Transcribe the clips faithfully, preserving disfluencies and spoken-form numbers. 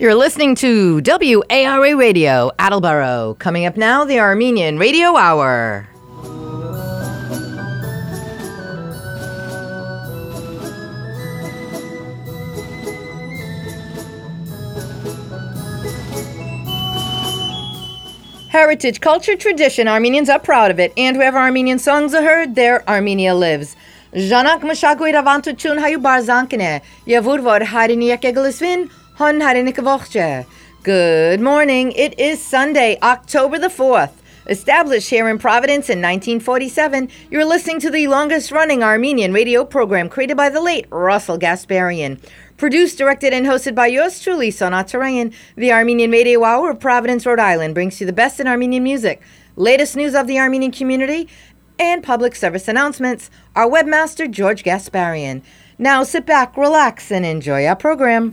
You're listening to W A R A Radio, Attleboro. Coming up now, the Armenian Radio Hour. Heritage, culture, tradition, Armenians are proud of it, and wherever Armenian songs are heard, there Armenia lives. Zhanak Mashagui Ravantutun Hayu Barzankine, Yavur Vor Hariniak Egelisvin, Hon Harinik. Good morning. It is Sunday, October the fourth. Established here in Providence in nineteen forty-seven, you're listening to the longest-running Armenian radio program created by the late Russell Gasparian. Produced, directed, and hosted by yours truly, Sonat Tarayan, the Armenian Radio Hour of Providence, Rhode Island brings you the best in Armenian music, latest news of the Armenian community, and public service announcements. Our webmaster, George Gasparian. Now sit back, relax, and enjoy our program.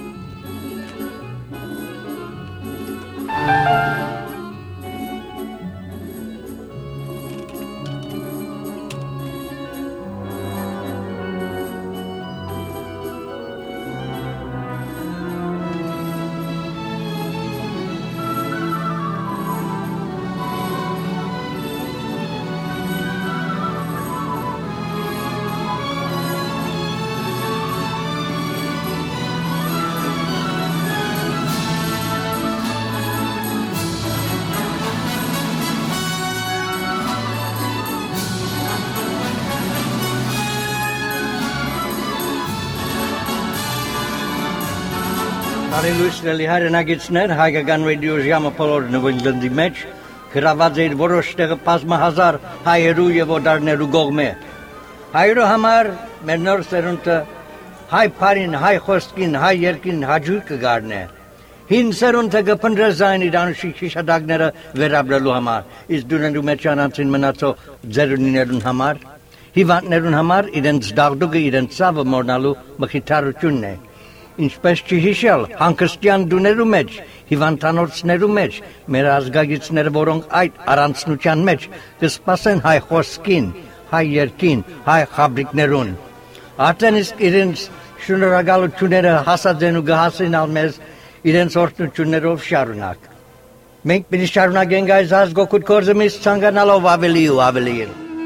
Լուսնելի հայրենագիցներ հայկական ռադիո ժամը բոլորն Վինգլանդի մեջ գրաված էր որոշ տեղը բազմահազար հայերու եւ օտարներու կողմէ հայերու համար մեր նոր սերունդը հայ բարին հայ խոսքին հայ երկին հաջող կգարնե հին սերունդը կփնտրեզային իր անուշի քիշադակները վերաբերելու համար իսկ դուներու մեջ անցին մնացող ձերունիներուն համար հիվանդներուն համար իրենց դաղդուկը իրենց ցավը մորնալու մխիթարությունն է Ինչպես չհիշել, հանգստյան դուներու մեջ, հիվանդանոցներու մեջ, մեր ազգագիցները, որոնք այդ առանցնության մեջ կսպասեն հայ խոսքին, հայ երկին, հայ խաբրիկներուն։ Արդեն իսկ իրենց շնորհակալությունները հասած են ու կհասնեն մեզ իրենց օրհնություններով շարունակ։ Մենք պիտի շարունակենք այս ազգօգուտ գործը միշտ ցանկանալով ավելի ու ավելի։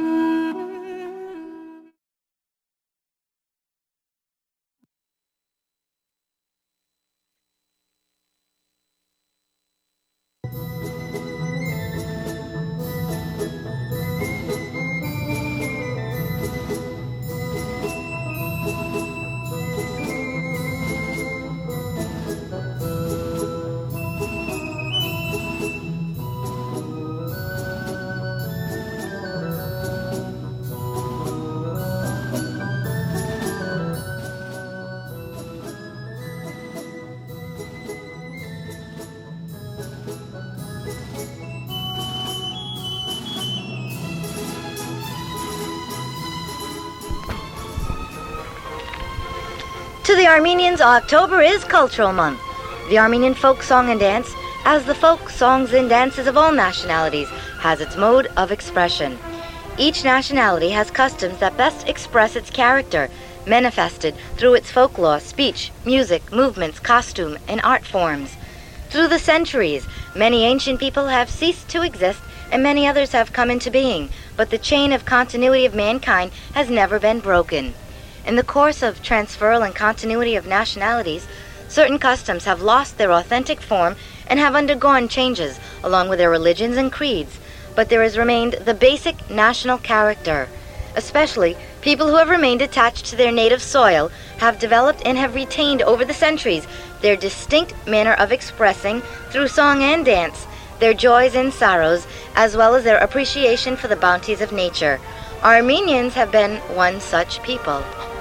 To the Armenians, October is Cultural Month. The Armenian folk song and dance, as the folk songs and dances of all nationalities, has its mode of expression. Each nationality has customs that best express its character, manifested through its folklore, speech, music, movements, costume, and art forms. Through the centuries, many ancient people have ceased to exist and many others have come into being, but the chain of continuity of mankind has never been broken. In the course of transferal and continuity of nationalities, certain customs have lost their authentic form and have undergone changes along with their religions and creeds, but there has remained the basic national character. Especially, people who have remained attached to their native soil have developed and have retained over the centuries their distinct manner of expressing, through song and dance, their joys and sorrows, as well as their appreciation for the bounties of nature. Armenians have been one such people.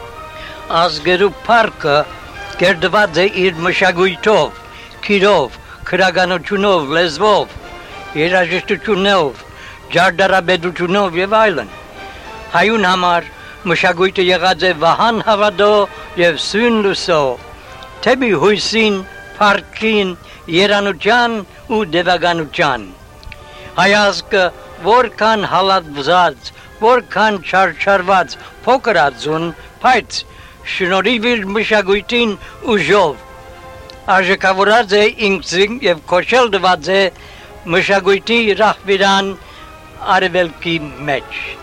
Ազգերու պարկը կերդված է իր մշակույթով, քիրով, քրագանությունով, լեզվով, երաժշտությունով, ջարդարաբեդությունով եւ այլն։ Հայուն համար մշակույթը եղած է վահան հավատո եւ սույն լուսո, թեպի հույսին, պարկին, երանության ու դեվագանության։ Հայ ազգը որքան հալածված, որքան չարչարված փոքր ածուն, բայց շնորհիվ իր մշակույթին ուժով Аже кавурадзе инкзин ев кошел двадзе мышагуйти рахвиран арвелки меч.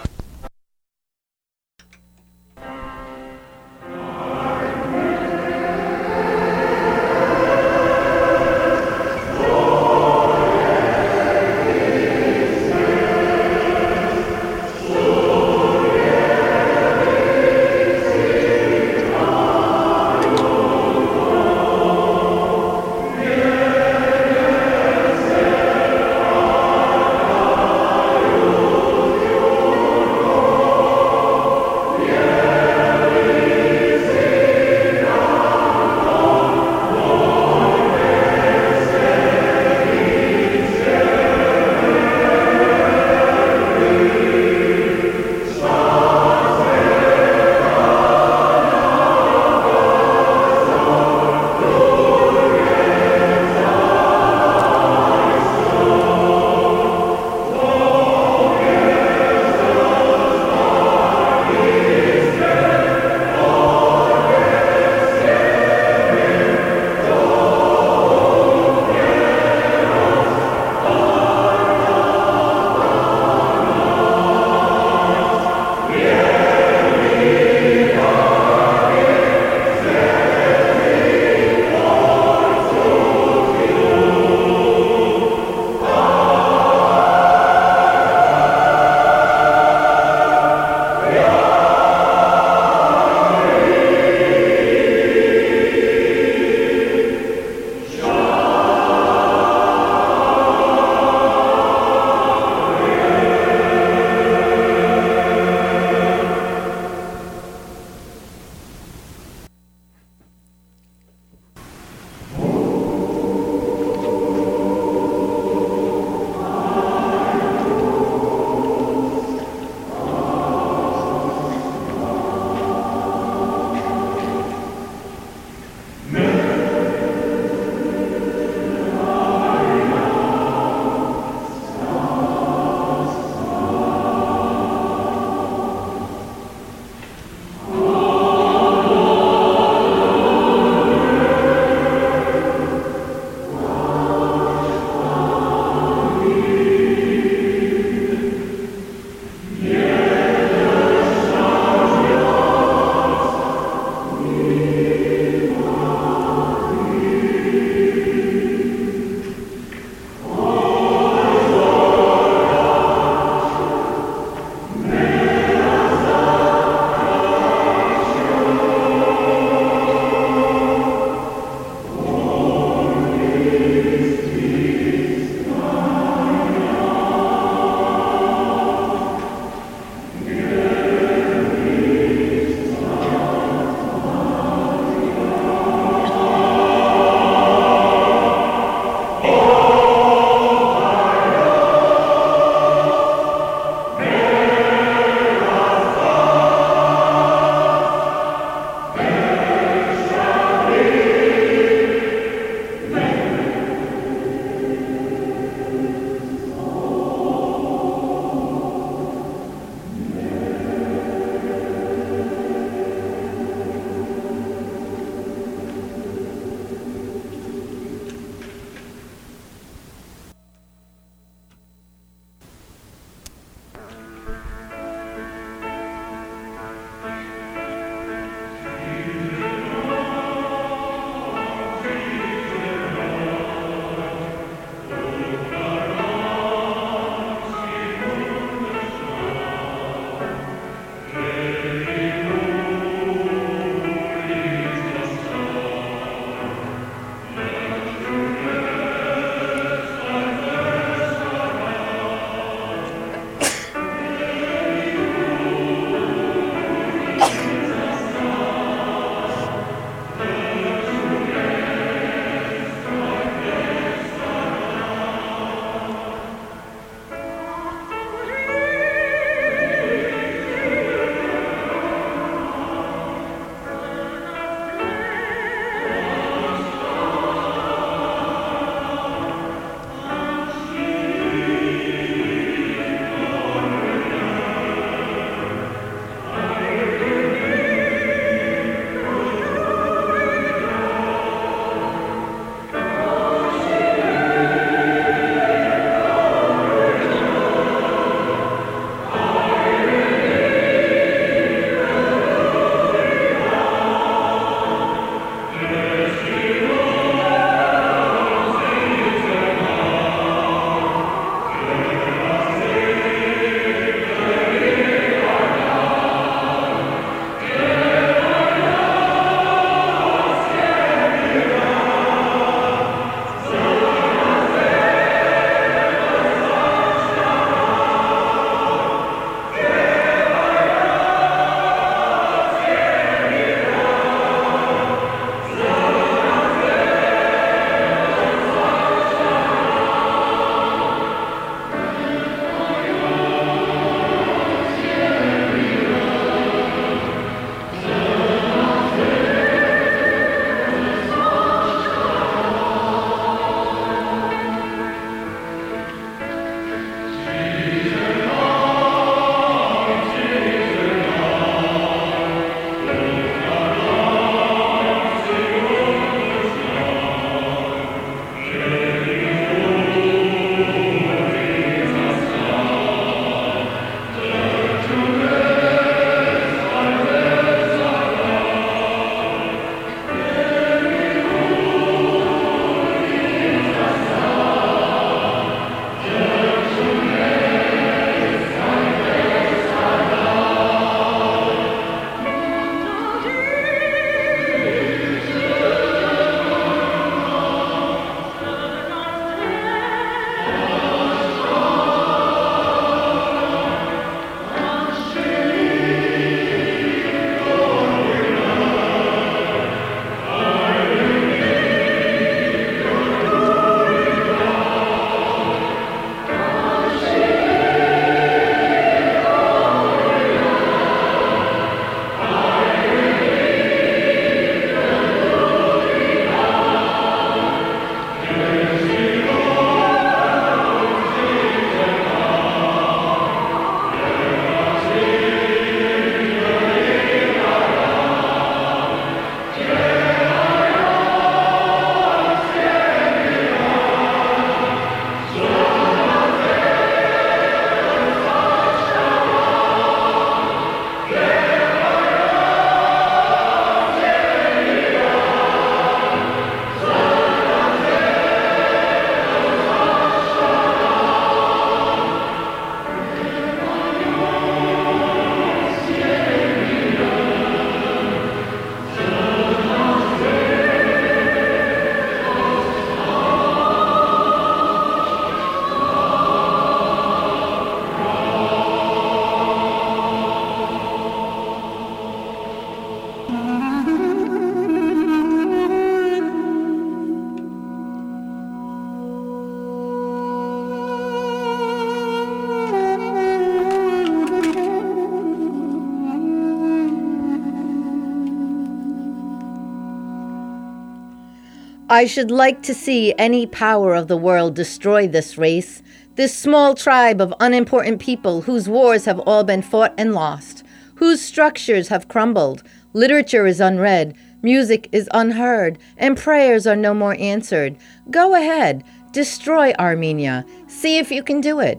I should like to see any power of the world destroy this race, this small tribe of unimportant people whose wars have all been fought and lost, whose structures have crumbled, literature is unread, music is unheard, and prayers are no more answered. Go ahead, destroy Armenia. See if you can do it.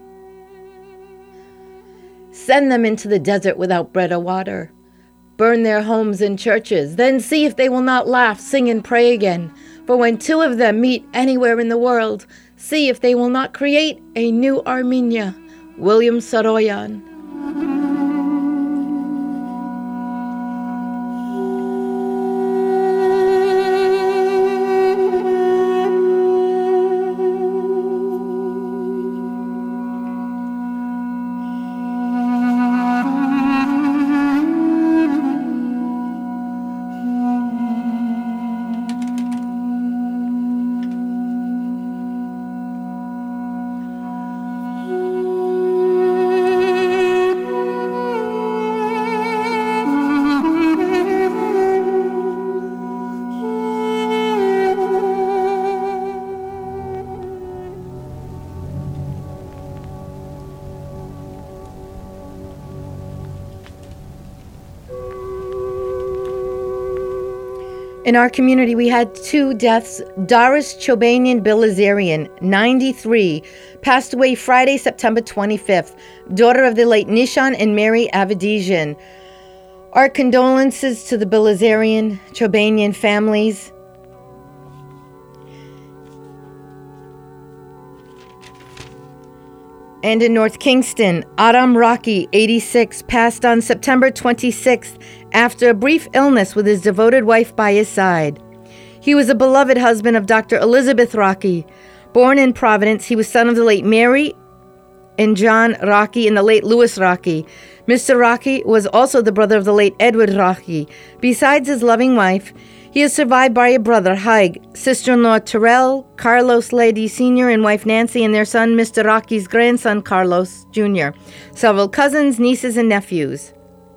Send them into the desert without bread or water. Burn their homes and churches. Then see if they will not laugh, sing, and pray again. For when two of them meet anywhere in the world, see if they will not create a new Armenia. William Saroyan. In our community, we had two deaths. Doris Chobanian Bilazarian, ninety-three, passed away Friday, September twenty-fifth, daughter of the late Nishan and Mary Avedizian. Our condolences to the Bilazarian, Chobanian families. And in North Kingston, Aram Rocky, eighty-six, passed on September twenty-sixth after a brief illness with his devoted wife by his side. He was a beloved husband of Doctor Elizabeth Rocky. Born in Providence, he was son of the late Mary and John Rocky and the late Louis Rocky. Mister Rocky was also the brother of the late Edward Rocky. Besides his loving wife, he is survived by a brother, Haig, sister-in-law Terrell, Carlos Lady Senior and wife Nancy, and their son, Mister Rocky's grandson, Carlos Junior, several cousins, nieces, and nephews.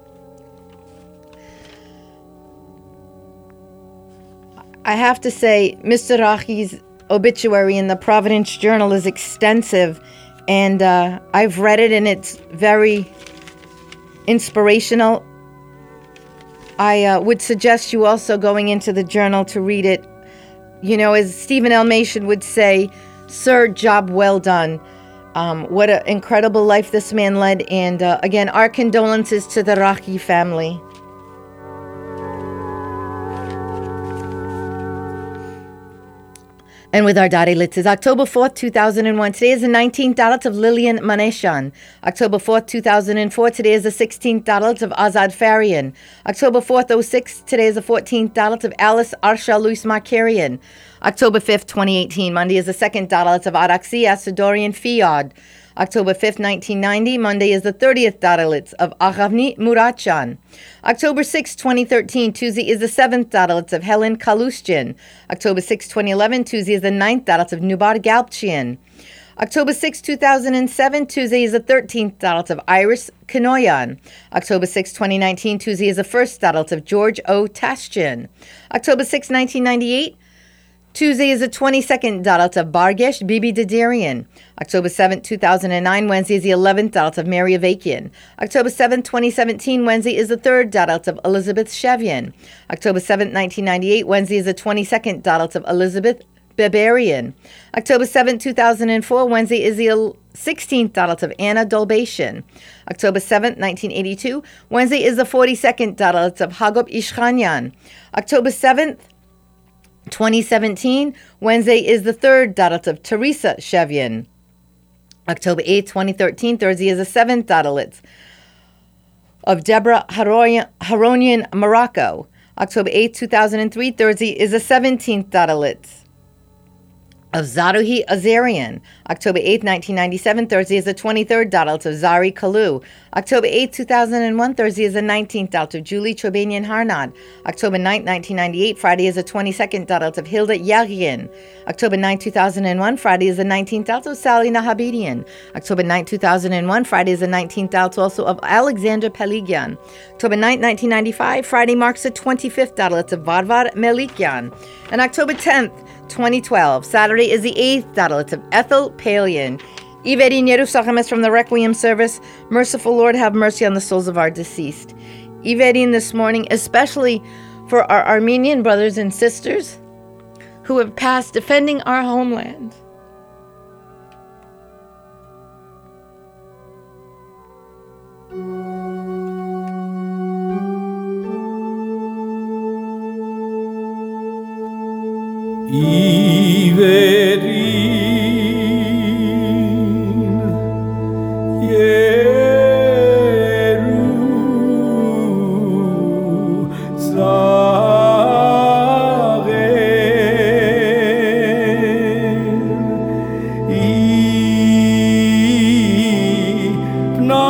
I have to say, Mister Rocky's obituary in the Providence Journal is extensive, and uh, I've read it, and it's very inspirational. I uh, would suggest you also going into the journal to read it. You know, as Stephen L. Mason would say, sir, job well done. Um, what an incredible life this man led. And uh, again, our condolences to the Rocky family. And with our Dari Litzes, October fourth, two thousand one. Today is the nineteenth Dalit of Lillian Maneshan. October fourth, two thousand four. Today is the sixteenth Dalit of Azad Farian. October fourth, oh six. Today is the fourteenth Dalit of Alice Arsha Luis Markarian. October fifth, twenty eighteen. Monday is the second Dalit of Araxi Asadorian Fiad. October fifth, nineteen ninety. Monday is the thirtieth Dalit of Aghavni Muratchan. October sixth, twenty thirteen. Tuesday is the seventh Dalit of Helen Kalushchin. October sixth, twenty eleven. Tuesday is the ninth Dalit of Nubar Galpchian. October sixth, two thousand seven. Tuesday is the thirteenth Dalit of Iris Kanoyan. October sixth, twenty nineteen. Tuesday is the first Dalit of George O. Taschin. October sixth, nineteen ninety-eight. Tuesday is the twenty-second Dalit of Bargesh Bibi Dadarian. October seventh, two thousand nine. Wednesday is the eleventh Dalit of Mary Avakian. October seventh, twenty seventeen. Wednesday is the third Dalit of Elizabeth Shevian. October seventh, nineteen ninety-eight. Wednesday is the twenty-second Dalit of Elizabeth Beberian. October seventh, two thousand four. Wednesday is the sixteenth Dalit of Anna Dolbatian. October seventh, nineteen eighty-two. Wednesday is the forty-second Dalit of Hagop Ishchanyan. October seventh, twenty seventeen. Wednesday is the third Dalit of Teresa Shevian. October eighth, twenty thirteen. Thursday is the seventh Dalit of Deborah Haronian, Morocco. October eighth, two thousand three. Thursday is the seventeenth Dalit of Zaruhi Azarian. October eighth, nineteen ninety-seven, Thursday is the twenty-third Dalet of Zari Kalu. October eighth, two thousand one, Thursday is the nineteenth Dalet of Julie Chobanian Harnad. October ninth, nineteen ninety-eight, Friday is the twenty-second Dalet of Hilda Yaghian. October ninth, two thousand one, Friday is the nineteenth Dalet of Sally Nahabidian. October ninth, two thousand one, Friday is the nineteenth Dalet also of Alexander Peligyan. October ninth, nineteen ninety-five, Friday marks the twenty-fifth Dalet of Varvar Melikyan. And October tenth, twenty twelve, Saturday is the eighth Dalet of Ethel Palian. Iverin Yerusachem is from the Requiem service. Merciful Lord, have mercy on the souls of our deceased. Iverin this morning, especially for our Armenian brothers and sisters who have passed defending our homeland. Iverin Yerushalayim Ipna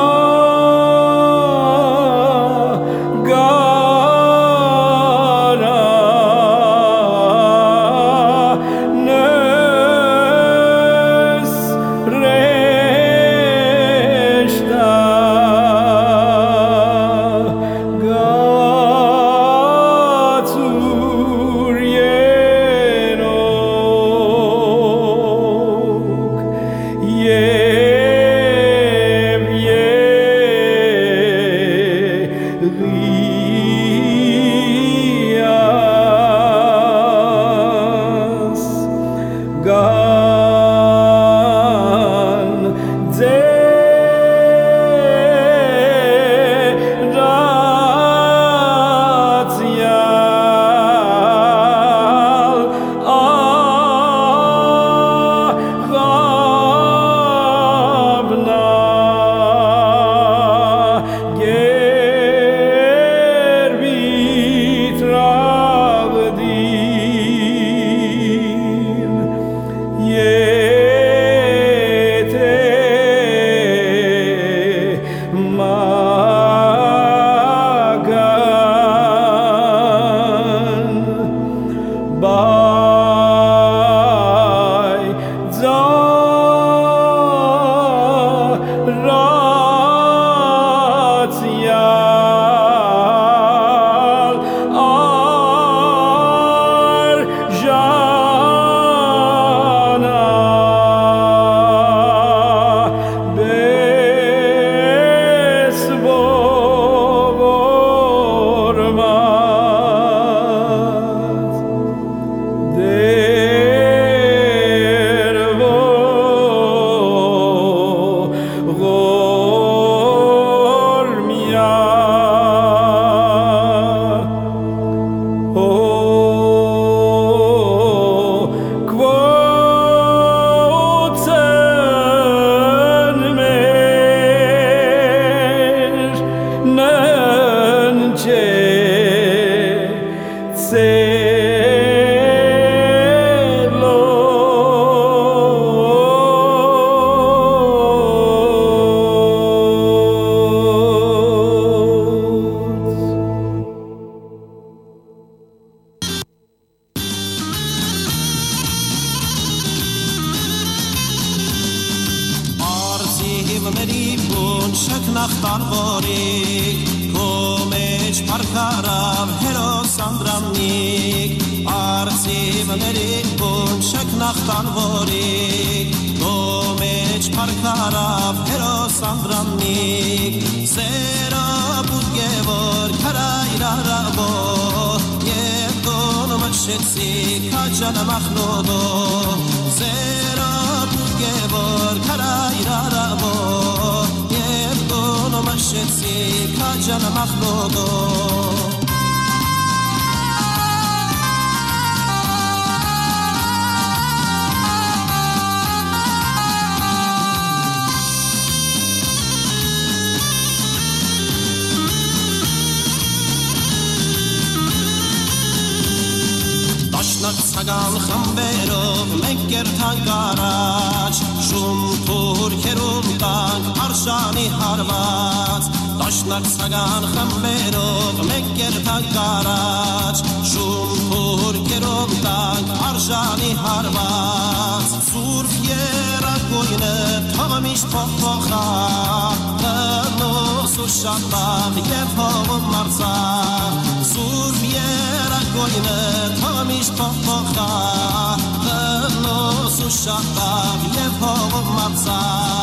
sagan khamberov mekker tangarach shum tur kerundan arshani harvat dashnak sagan khamberov mekker tangarach shum tur kerundan arshani harvat sur fiera koine tamish pakha no so shabab yevom marza sur fiera koine tamish pakha no so shabab yevom marza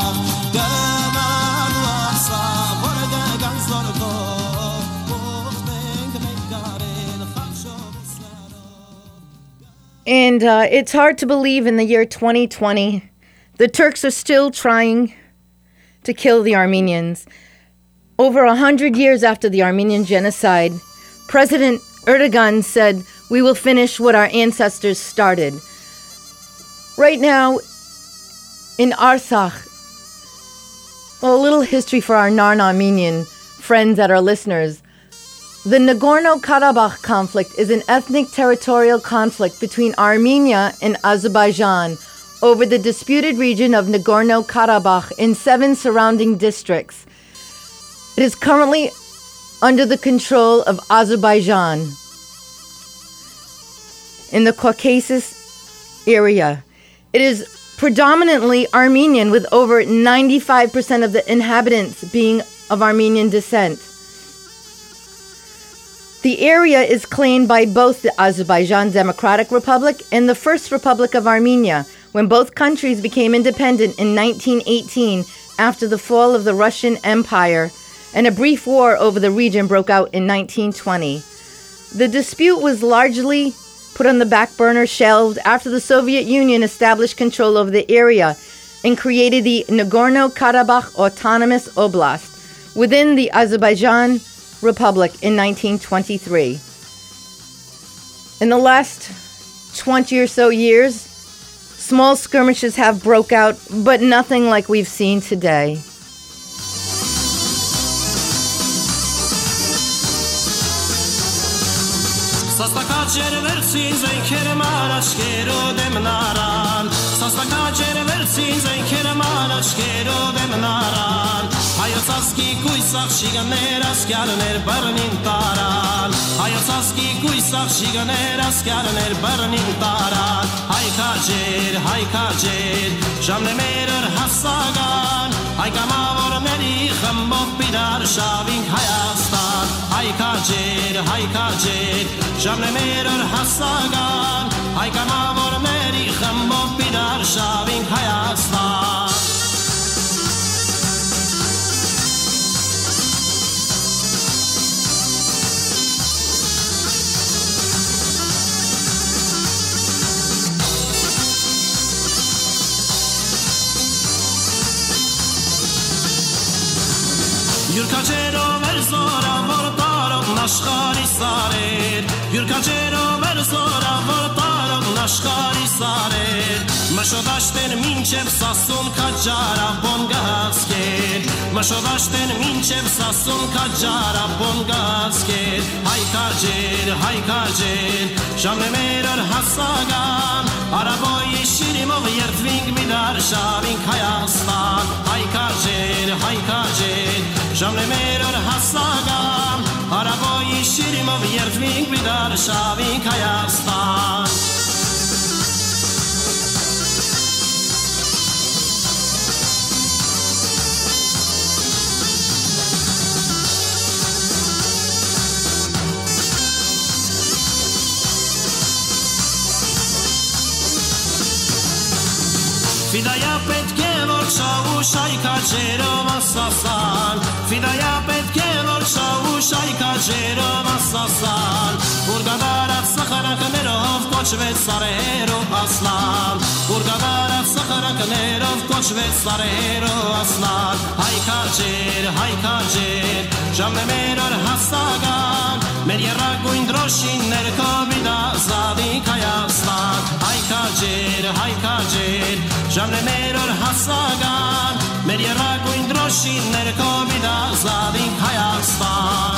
gaman wasa borga ganzorgo And uh, it's hard to believe in the year twenty twenty, the Turks are still trying to kill the Armenians. Over a hundred years after the Armenian genocide, President Erdogan said, "We will finish what our ancestors started." Right now, in Artsakh, well, a little history for our non-Armenian friends that are listeners. The Nagorno-Karabakh conflict is an ethnic territorial conflict between Armenia and Azerbaijan over the disputed region of Nagorno-Karabakh in seven surrounding districts. It is currently under the control of Azerbaijan in the Caucasus area. It is predominantly Armenian, with over ninety-five percent of the inhabitants being of Armenian descent. The area is claimed by both the Azerbaijan Democratic Republic and the First Republic of Armenia, when both countries became independent in nineteen eighteen after the fall of the Russian Empire, and a brief war over the region broke out in nineteen twenty. The dispute was largely put on the back burner, shelved, after the Soviet Union established control over the area and created the Nagorno-Karabakh Autonomous Oblast within the Azerbaijan Republic in nineteen twenty-three. In the last twenty or so years, small skirmishes have broke out, but nothing like we've seen today. Sastakacher versin zenkere marashkero demnaran Sastakacher versin zenkere marashkero demnaran Hayosaski kuisach shiganer askarner barnin taran Hayosaski kuisach shiganer askarner barnin taran Hay kajer hay kajer jamne merer hasagan Hay kamavor meri khambov bidar shavin hayastan Hay kajer hay kajer jamne merer hasagan Hay kamavor meri khambov bidar shavin hayastan Yurkacero verzora vortaro nashkhari sarer Yurkacero verzora vortaro nashkhari sarer Mashodashten minchev sasun kajara bongasker Mashodashten minchev sasun kajara bongasker Hay kajer hay kajer jamne merer hasagan Araboy shirimov yertving midar shavin hayastan Hay kajer hay kajer jamne merer hasagan Araboy shirimov yertving midar shavin hayastan Fidaya petke vor shavu shayka jerov asasan Fidaya petke vor shavu shayka jerov asasan Burgadarat sakharak nerov kochvet sarero aslan Burgadarat sakharak nerov kochvet sarero aslan Hay kajer hay kajer jamne merer hasagan Mer yeraguin droshin nerkovida zadi kayaslan Hay kajer hay kajer jamne merer hasagan Mer yeraguin droshin nerkovida zadi kayaslan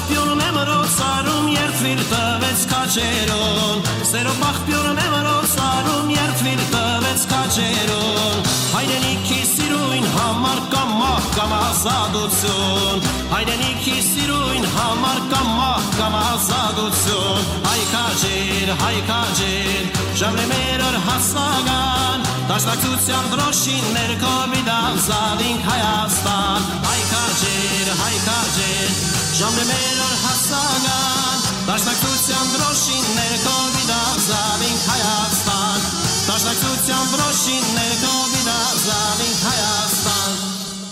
աղբյուրն եմ ռոցարում երդվիր տվեց կաչերոն Սերով աղբյուրն եմ ռոցարում երդվիր տվեց կաչերոն Հայրենիքի սիրույն համար կամ մահ կամ ազատություն Հայրենիքի սիրույն համար կամ մահ կամ ազատություն Հայ կաջեր, հայ կաջեր, ժամն է մեր օր հասնական Դաշնակցության դրոշին ներքովիդ անձավինք Հայաստան Հայ կաջեր, հայ կաջեր, ժամն է մեր օր հասնական Դաշնակցության դրոշին ներքովիդ անձավինք Հայաստան Դաշնակցության դրոշին ներքովիդ անձավինք Հայաստան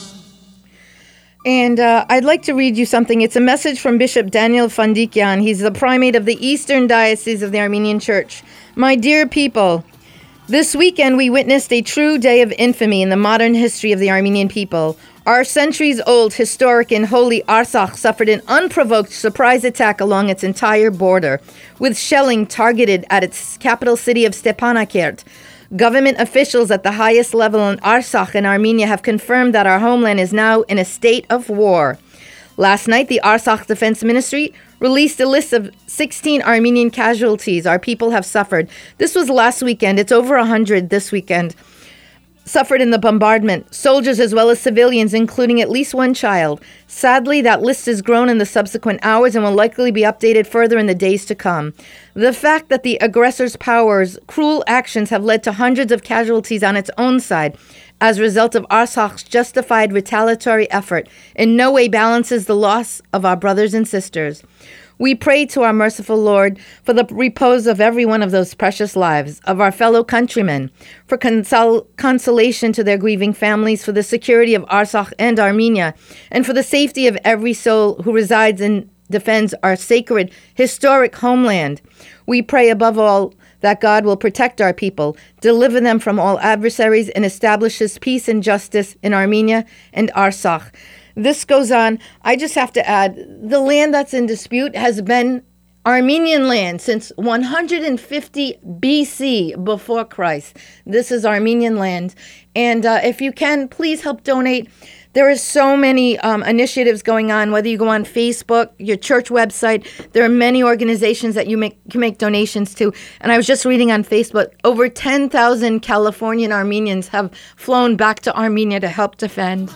And uh, I'd like to read you something. It's a message from Bishop Daniel Fandikyan. He's the primate of the Eastern Diocese of the Armenian Church. My dear people, this weekend we witnessed a true day of infamy in the modern history of the Armenian people. Our centuries-old, historic, and holy Artsakh suffered an unprovoked surprise attack along its entire border, with shelling targeted at its capital city of Stepanakert. Government officials at the highest level in Artsakh and Armenia have confirmed that our homeland is now in a state of war. Last night, the Artsakh Defense Ministry released a list of sixteen Armenian casualties our people have suffered. This was last weekend. It's over one hundred this weekend. Suffered in the bombardment, soldiers as well as civilians, including at least one child. Sadly, that list has grown in the subsequent hours and will likely be updated further in the days to come. The fact that the aggressor's powers' cruel actions have led to hundreds of casualties on its own side as a result of Artsakh's justified retaliatory effort in no way balances the loss of our brothers and sisters. We pray to our merciful Lord for the repose of every one of those precious lives, of our fellow countrymen, for consol- consolation to their grieving families, for the security of Artsakh and Armenia, and for the safety of every soul who resides and defends our sacred, historic homeland. We pray above all that God will protect our people, deliver them from all adversaries, and establishes peace and justice in Armenia and Artsakh. This goes on. I just have to add, the land that's in dispute has been Armenian land since one hundred fifty B C, before Christ. This is Armenian land. And uh, if you can, please help donate. There are so many um, initiatives going on, whether you go on Facebook, your church website. There are many organizations that you make, can make donations to. And I was just reading on Facebook, over ten thousand Californian Armenians have flown back to Armenia to help defend.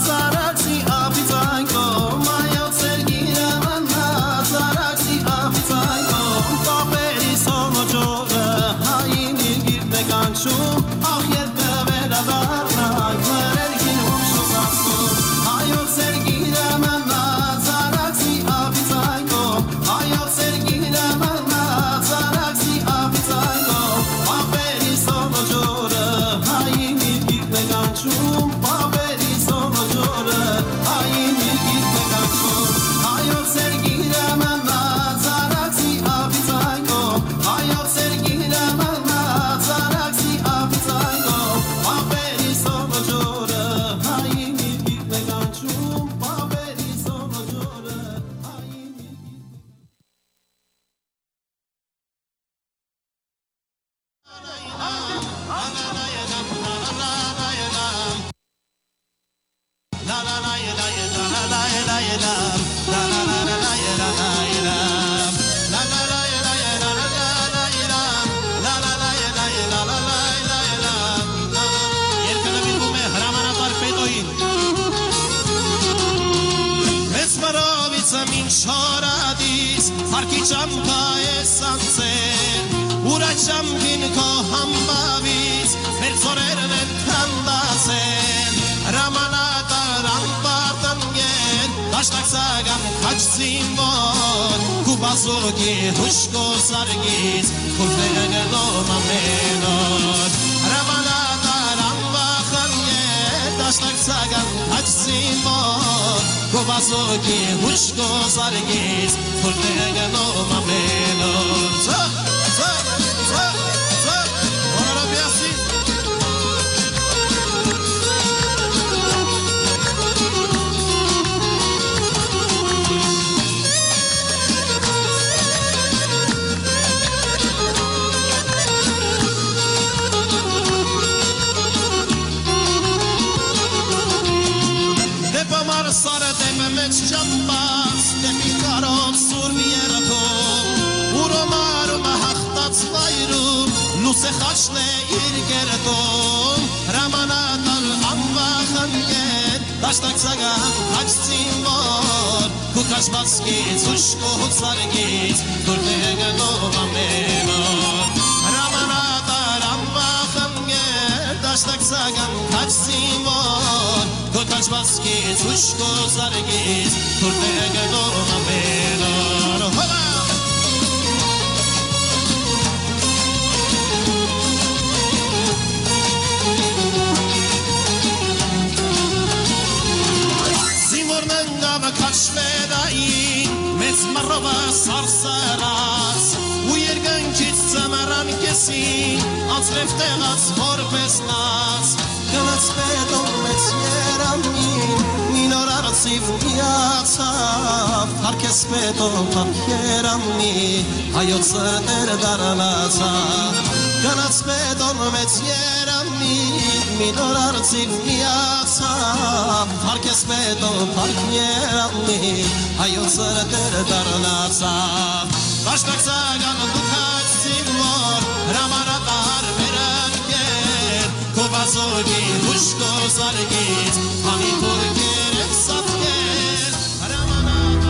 I'll be la la la la la la la la la la la la la la la la Min shoradis harki champa esansen ura chamkin ko hambavis mer zoreren tandasen ramanata rampartan gen dashtak sagan kach simbol kubazogi hushko sargis kulfega do mamenot ramanata rampartan gen dashtak sagan kach simbol Kovasoki, Hushko, Sargis, Fultega, no Mamelo. So, so, so, so, Hola, Piazzi. Sare de memet chambas de pikaron sur mierato uro maru mahachtat svayru luse khashne irgerato ramanat al amba khanget dashtak saga hach simbol kukash baski zushko sargis kullega no mamelo ramanat al amba khanget dashtak saga hach simbol Kotash baskis, ushko sargis, turtega do mamenor. Hola! Zimornanga vakashvedain, mezmarova sarsaras, uyergan kits samaran kesin, als leftegas horpesnas, Ganas pedon metseramin Minor arsiv miatsav Harkes pedon papierami Hayot sırdır daranasav Ganas pedon metseramin Minor arsiv miatsav Harkes pedon papierami Hayot sırdır daranasav Baştak sagan dukaç simor Ramaratar veren Kovazogi, Hushko, Sargis, Hani Turger, Satger, Ramanata.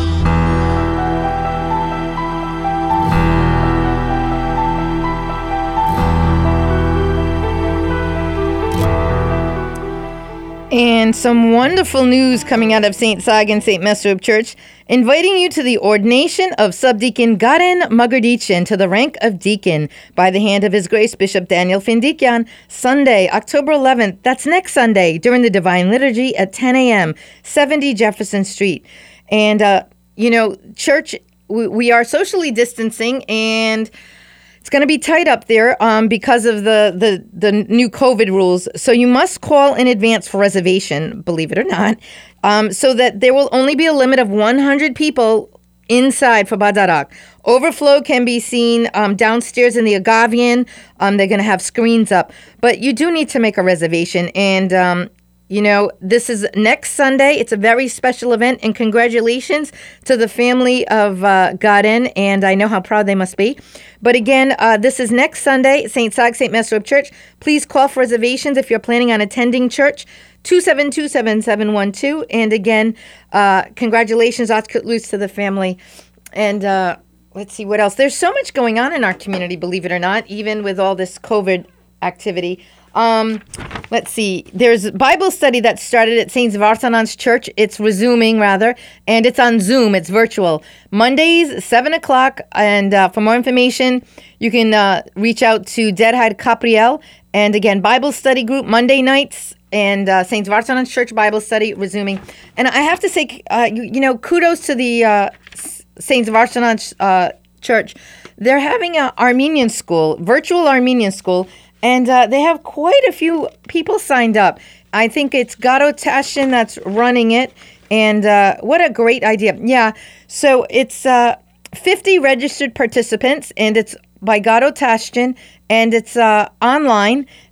And some wonderful news coming out of Saint Sag and Saint Mesrub Church, inviting you to the ordination of Subdeacon Garen Magardichin to the rank of deacon by the hand of His Grace Bishop Daniel Findikyan, Sunday, October eleventh. That's next Sunday during the Divine Liturgy at ten a.m., seventy Jefferson Street. And, uh, you know, church, we, we are socially distancing, and it's going to be tight up there um, because of the, the, the new COVID rules. So you must call in advance for reservation, believe it or not, um, so that there will only be a limit of one hundred people inside for Badarak. Overflow can be seen um, downstairs in the Agavian. Um, they're going to have screens up. But you do need to make a reservation. And, um, you know, this is next Sunday. It's a very special event. And congratulations to the family of uh, Garen. And I know how proud they must be. But again, uh, this is next Sunday, Saint Sag, Saint Mesrub Church. Please call for reservations if you're planning on attending church, two seven two, seven seven one two. And again, uh, congratulations, Atzkut to the family. And uh, let's see what else. There's so much going on in our community, believe it or not, even with all this COVID activity. Um, let's see. There's Bible study that started at Saint Vartanan's Church. It's resuming, rather, and it's on Zoom. It's virtual. Mondays, seven o'clock. And uh, for more information, you can uh, reach out to Deadhead Capriel. And again, Bible study group, Monday nights, and uh, Saint Vartanan's Church Bible study resuming. And I have to say, uh, you, you know, kudos to the uh, Saint Vartanan's uh, Church. They're having an Armenian school, virtual Armenian school. And uh, they have quite a few people signed up. I think it's Garo Tashin that's running it. And uh, what a great idea. Yeah, so it's uh, fifty registered participants, and it's by Garo Tashin, and it's uh, online.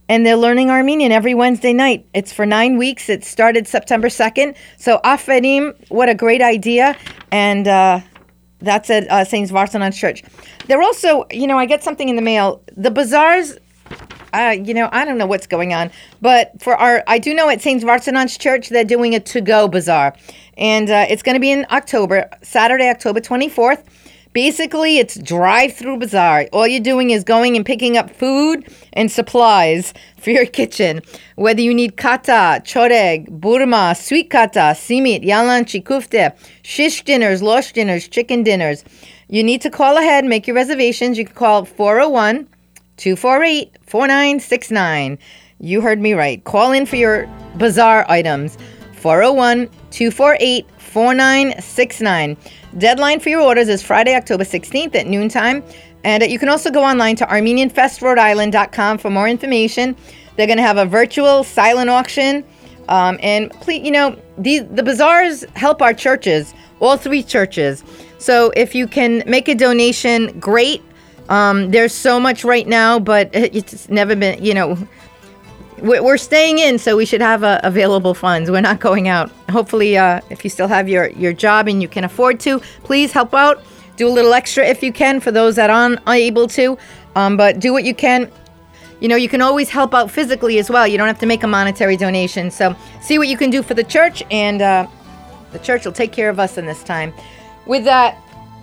and they're learning Armenian every Wednesday night. It's for nine weeks. It started September second. So Aferim, what a great idea. And uh, that's at uh, Saint Vartanant's Church. They're also, you know, I get something in the mail. The bazaars, uh, you know, I don't know what's going on. But for our, I do know at Saint Vartanant's Church, they're doing a to-go bazaar. And uh, it's going to be in October, Saturday, October twenty-fourth. Basically, it's drive-through bazaar. All you're doing is going and picking up food and supplies for your kitchen. Whether you need kata, choreg, burma, sweet kata, simit, yalanchi, kufte, shish dinners, losh dinners, chicken dinners. You need to call ahead, make your reservations. You can call four oh one, two four eight, four nine six nine. You heard me right. Call in for your bazaar items. four oh one, two four eight, four nine six nine. Deadline for your orders is Friday, October sixteenth at noontime. And uh, you can also go online to armenian fest rhode island dot com for more information. They're going to have a virtual silent auction. Um, and please, you know, the, the bazaars help our churches, all three churches. So if you can make a donation, great. Um, there's so much right now, but it's never been, you know, we're staying in, so we should have uh, available funds. We're not going out. Hopefully, uh, if you still have your, your job and you can afford to, please help out. Do a little extra if you can for those that aren't able to. Um, but do what you can. You know, you can always help out physically as well. You don't have to make a monetary donation. So see what you can do for the church, and uh, the church will take care of us in this time. With that,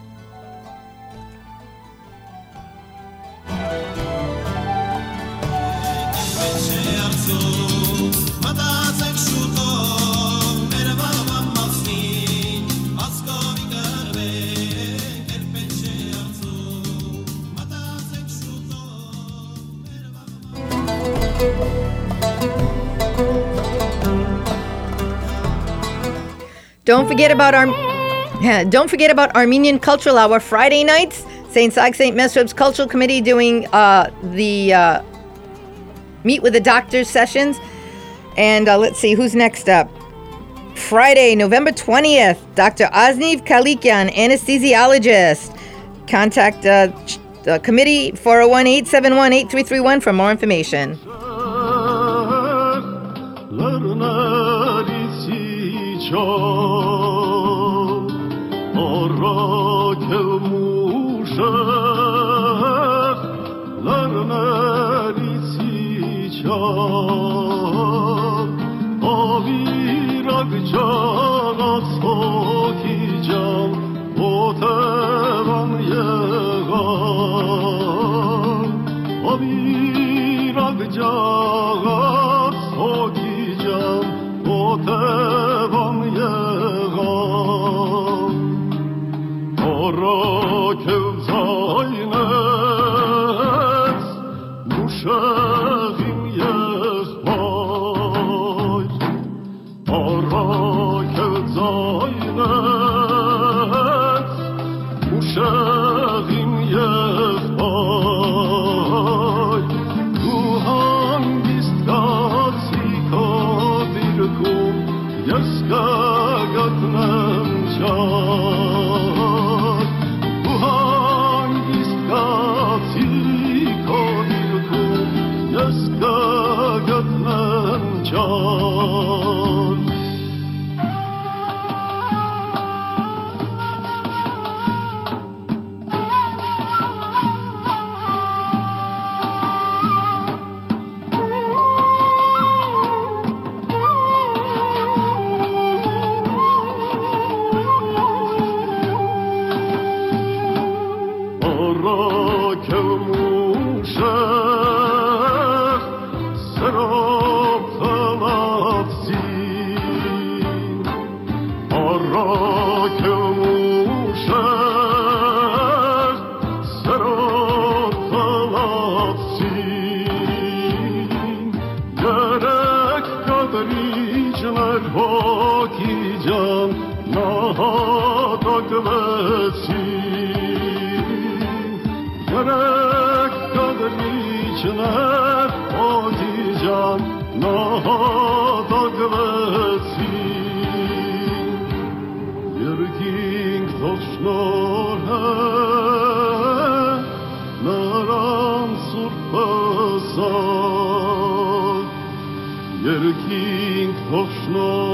Don't forget about our yeah, don't forget about Armenian Cultural Hour Friday nights. Saint Sag Saint Mesrob's Cultural Committee doing uh, the uh, Meet with the Doctors sessions. And uh, let's see who's next up. Friday, November twentieth, Doctor Azniv Kalikian, anesthesiologist. Contact uh, the committee four oh one, eight seven one, eight three three one for more information. Նրան սուրբ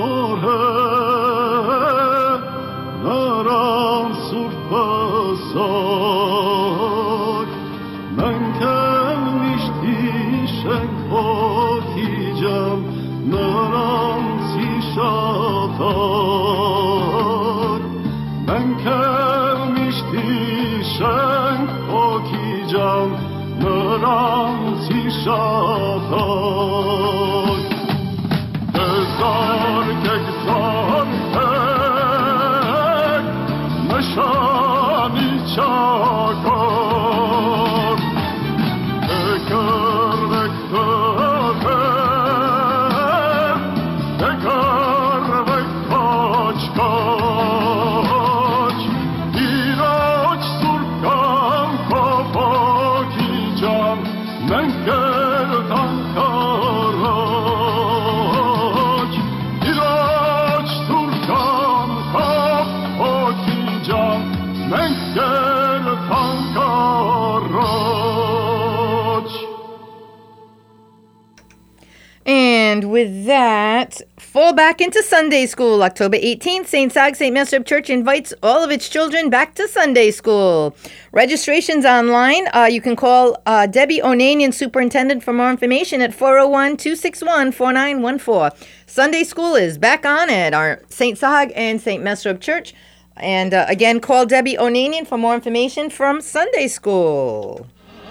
And with that, fall back into Sunday school. October eighteenth, Saint Sag Saint Mesrop Church invites all of its children back to Sunday school. Registration's online. Uh, you can call uh, Debbie Onanian, Superintendent, for more information at four oh one, two six one, four nine one four. Sunday school is back on at our Saint Sag and Saint Mesrop Church. And uh, again, call Debbie Onanian for more information from Sunday school.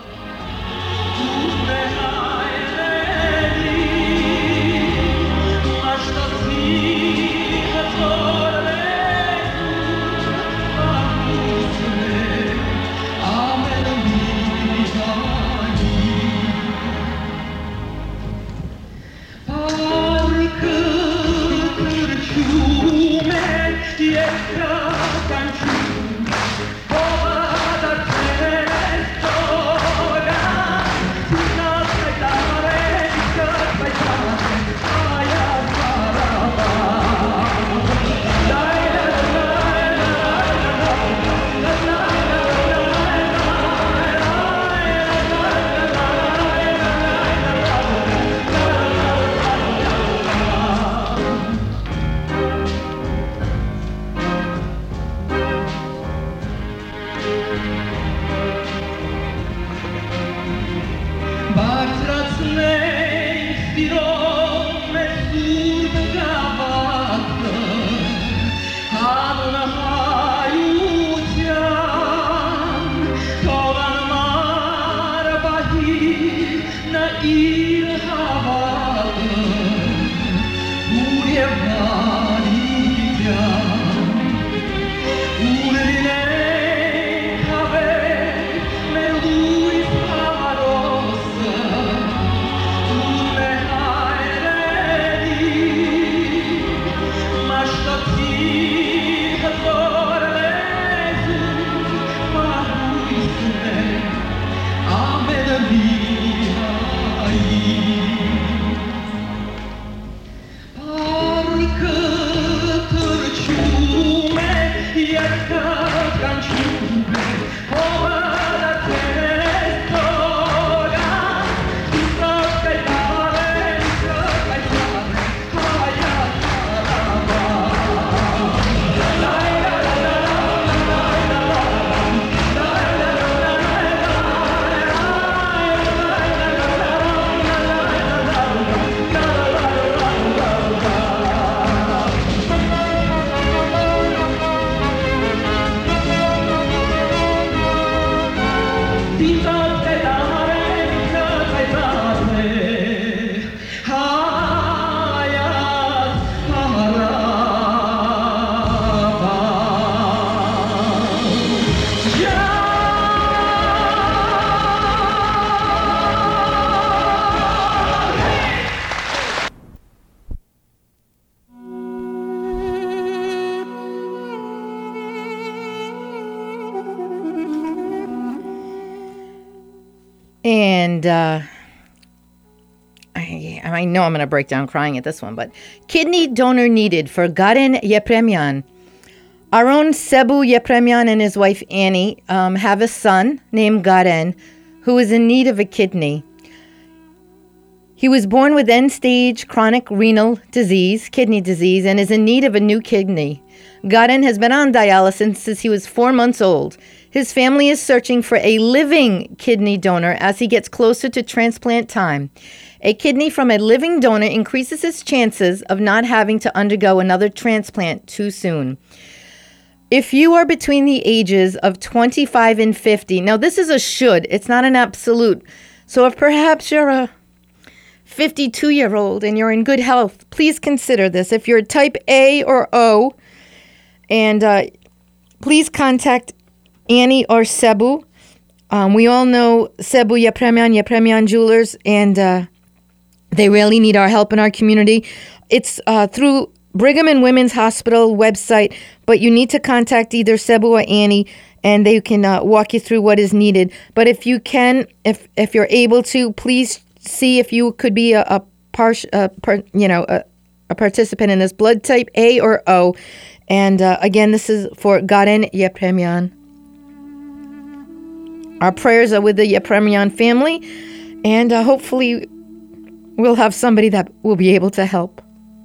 And uh, I, I know I'm going to break down crying at this one, but kidney donor needed for Garen Yepremian. Our own Sebu Yepremian and his wife Annie um, have a son named Garen who is in need of a kidney. He was born with end-stage chronic renal disease, kidney disease, and is in need of a new kidney. Garin has been on dialysis since he was four months old. His family is searching for a living kidney donor as he gets closer to transplant time. A kidney from a living donor increases his chances of not having to undergo another transplant too soon. If you are between the ages of twenty-five and fifty, now this is a should, it's not an absolute. So if perhaps you're a fifty-two-year-old and you're in good health, please consider this. If you're type A or O, and uh, please contact Annie or Sebu. Um, we all know Sebu Yepremian, Yepremian Jewelers, and uh, they really need our help in our community. It's uh, through Brigham and Women's Hospital website, but you need to contact either Sebu or Annie, and they can uh, walk you through what is needed. But if you can, if if you're able to, please see if you could be a, a, par- a par- you know, a, a participant in this, blood type A or O. And uh, again, this is for Garin Yepremian. Our prayers are with the Yepremian family, and uh, hopefully we'll have somebody that will be able to help.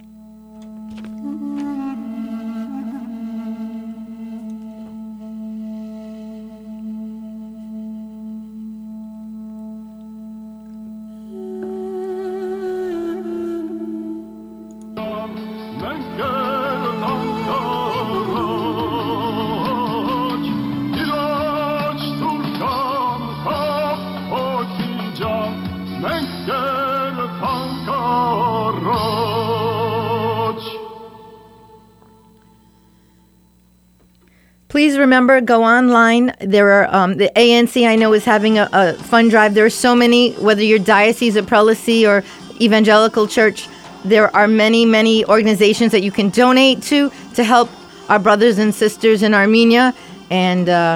Please remember, go online. There are um, the A N C, I know, is having a, a fund drive. There are so many, whether you're diocese or prelacy or evangelical church, there are many, many organizations that you can donate to to help our brothers and sisters in Armenia. And uh,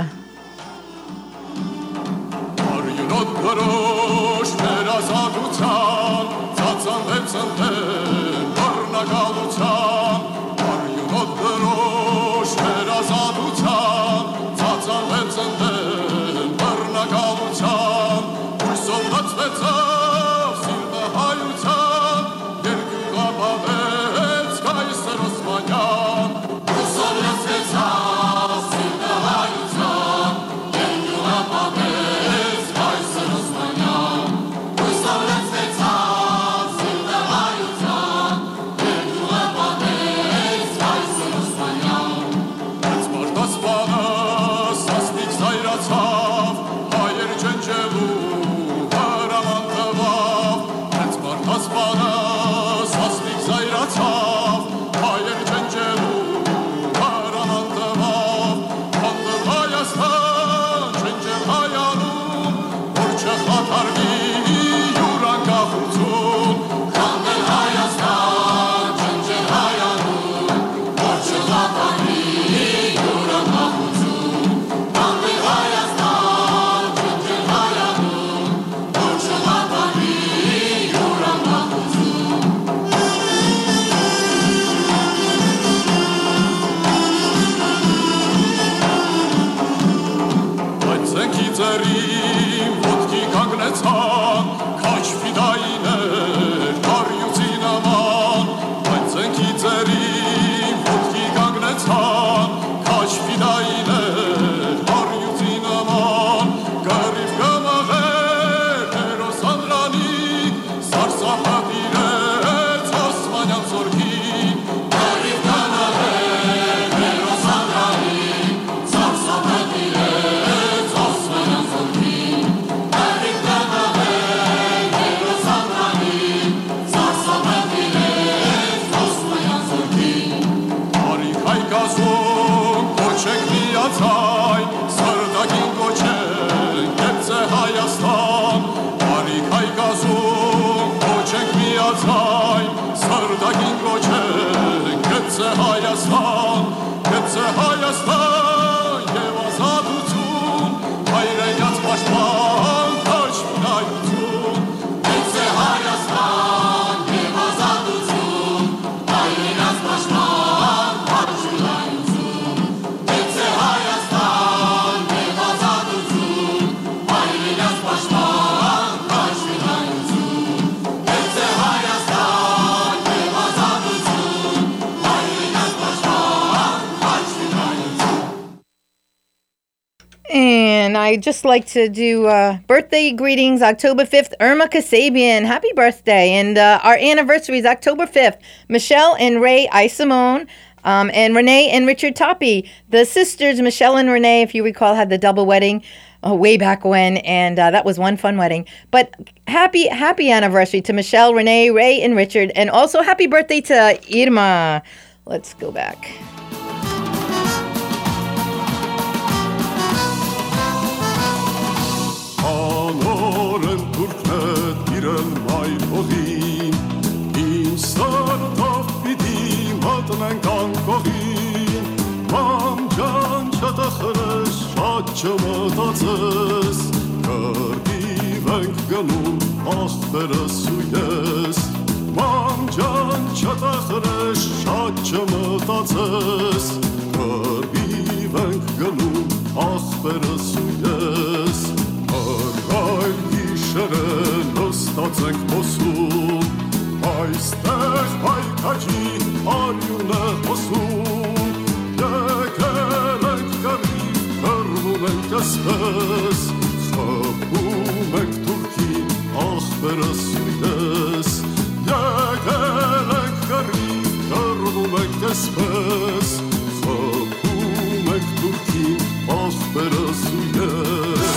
And I just like to do uh, birthday greetings. October fifth, Irma Kasabian. Happy birthday. And uh, our anniversary is October fifth. Michelle and Ray Isimone. Um, and Renee and Richard Toppy. The sisters, Michelle and Renee, if you recall, had the double wedding uh, way back when. And uh, that was one fun wedding. But happy, happy anniversary to Michelle, Renee, Ray, and Richard. And also happy birthday to Irma. Let's go back. Անորեն թուրքնետ իրեն մայր հողին, ինչ սարդավ պիտի մատնենք անկողին, մամ ջան չտխրես, շատ չմտածես, կրդիվ ենք գնում աստվերս ու ես, մամ ջան չտխրես, շատ չմտածես, կրդիվ ենք գնում աստվերս ու ես, Այլ գիշերը նստած ենք խոսում, այստեղ հայքաչի արյուն է հոսում, եկել ենք կռիվ, կռվում ենք ասպես, խփում ենք թուրքին, ախպերս ու ես, եկել ենք կռիվ, կռվում ենք ասպես, խփում ենք թուրքին, ախպերս ու ես.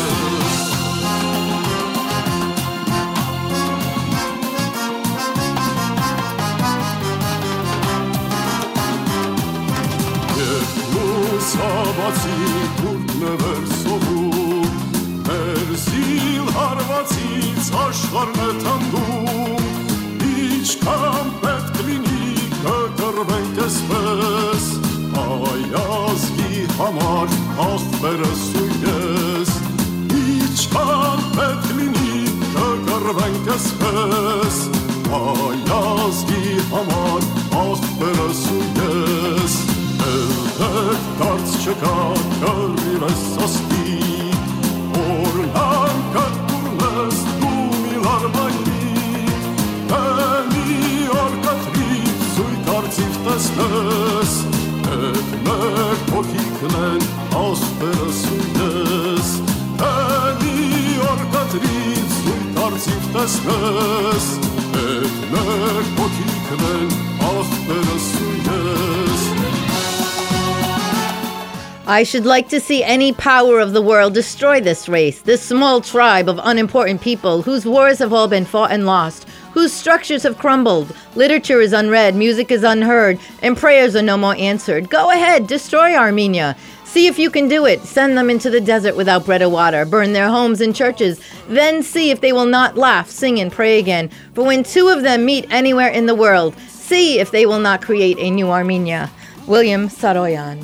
Սաբացի կուրտն է վերսողում, մեր զիլ հարվածից աշխարն է թանդում, իչքան պետք լինի կկրվենք ասպես, այազգի համար ախպերս ու ես, իչքան պետք լինի կկրվենք ասպես, այազգի համար ախպերս ու ես, Ելդեք դարձ չկա կրիվ ես ասպի, օրնան կտուրնես դու միլար մայնի, Էնի արկատրիվ զույք արցիվ տեսնես, Էդ մեր հոգիքն են ասպերս ու ես, Էնի արկատրիվ զույք արցիվ տեսնես, Էդ մեր հոգիքն են ասպերս ու ես, I should like to see any power of the world destroy this race, this small tribe of unimportant people whose wars have all been fought and lost, whose structures have crumbled, literature is unread, music is unheard, and prayers are no more answered. Go ahead, destroy Armenia. See if you can do it. Send them into the desert without bread or water. Burn their homes and churches. Then see if they will not laugh, sing, and pray again. For when two of them meet anywhere in the world, see if they will not create a new Armenia. William Saroyan.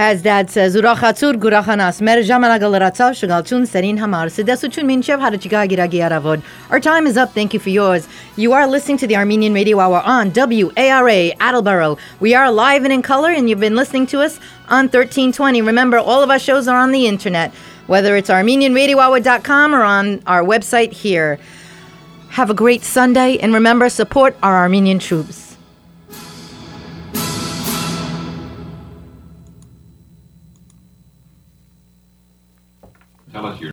As Dad says, Urachatzur gurachanas mer jamanagalaratav shagalchun serin hamar sedesuchun minchev harachigagi aravod. Our time is up. Thank you for yours. You are listening to the Armenian Radio Hour on W A R A Attleboro. We are live and in color, and you've been listening to us on thirteen twenty. Remember, all of our shows are on the internet, whether it's armenian radio hour dot com or on our website here. Have a great Sunday, and remember, support our Armenian troops. Tell us your